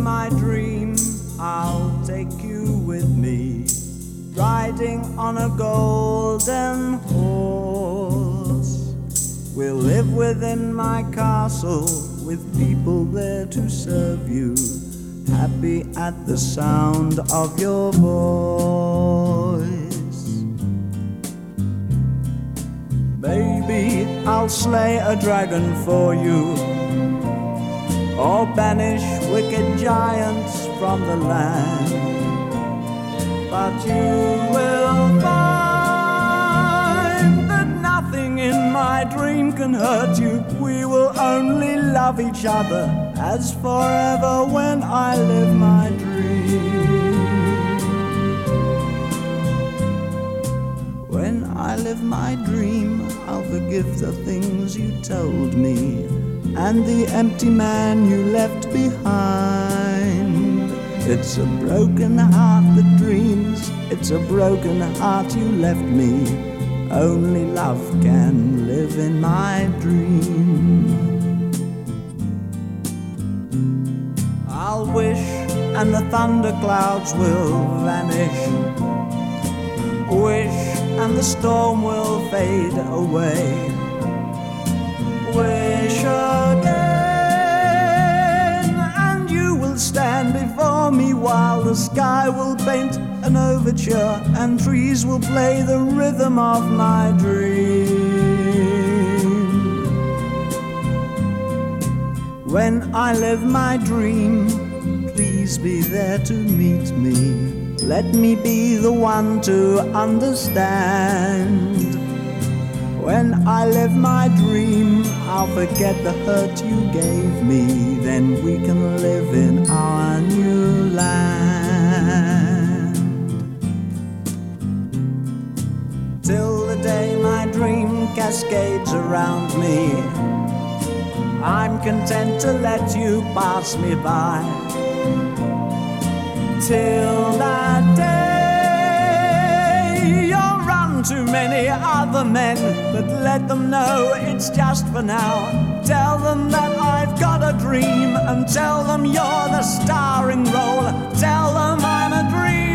my dream, I'll take you with me, riding on a golden horse. We'll live within my castle, with people there to serve you, happy at the sound of your voice. Maybe I'll slay a dragon for you, or banish wicked giants from the land. But you will find that nothing in my dream can hurt you. We will only love each other as forever when I live my dream. When I live my dream, I'll forgive the things you told me, and the empty man you left behind. It's a broken heart that dreams, it's a broken heart you left me. Only love can live in my dream. I'll wish and the thunderclouds will vanish, wish and the storm will fade away, wish again, and you will stand before me while the sky will paint an overture and trees will play the rhythm of my dream. When I live my dream, please be there to meet me. Let me be the one to understand. When I live my dream, I'll forget the hurt you gave me. Then we can live in our new land. Till the day my dream cascades around me, I'm content to let you pass me by. Till that day, you'll run to many other men, but let them know it's just for now. Tell them that I've got a dream, and tell them you're the starring role. Tell them I'm a dream.